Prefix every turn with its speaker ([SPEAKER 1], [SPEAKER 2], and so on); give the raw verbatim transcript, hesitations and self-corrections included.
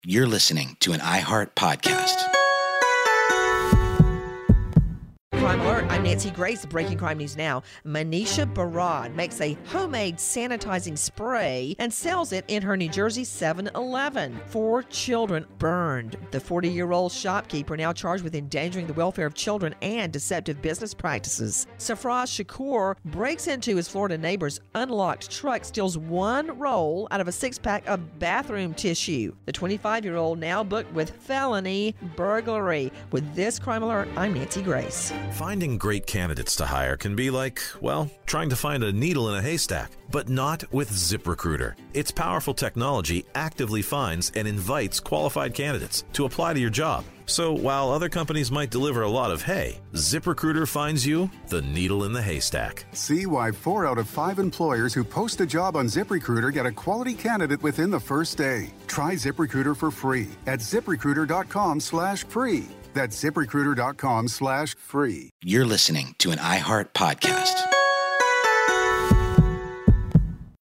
[SPEAKER 1] You're listening to an iHeart podcast.
[SPEAKER 2] Crime Alert, I'm Nancy Grace. Breaking crime news now. Manisha Barad makes a homemade sanitizing spray and sells it in her New Jersey seven eleven. Four children burned. The forty-year-old shopkeeper now charged with endangering the welfare of children and deceptive business practices. Safraz Shakur breaks into his Florida neighbor's unlocked truck, steals one roll out of a six-pack of bathroom tissue. The twenty-five-year-old now booked with felony burglary. With this Crime Alert, I'm Nancy Grace.
[SPEAKER 3] Finding great candidates to hire can be like, well, trying to find a needle in a haystack, but not with ZipRecruiter. Its powerful technology actively finds and invites qualified candidates to apply to your job. So while other companies might deliver a lot of hay, ZipRecruiter finds you the needle in the haystack.
[SPEAKER 4] See why four out of five employers who post a job on ZipRecruiter get a quality candidate within the first day. Try ZipRecruiter for free at ZipRecruiter.com slash free. That's ZipRecruiter.com slash free.
[SPEAKER 1] You're listening to an iHeart podcast.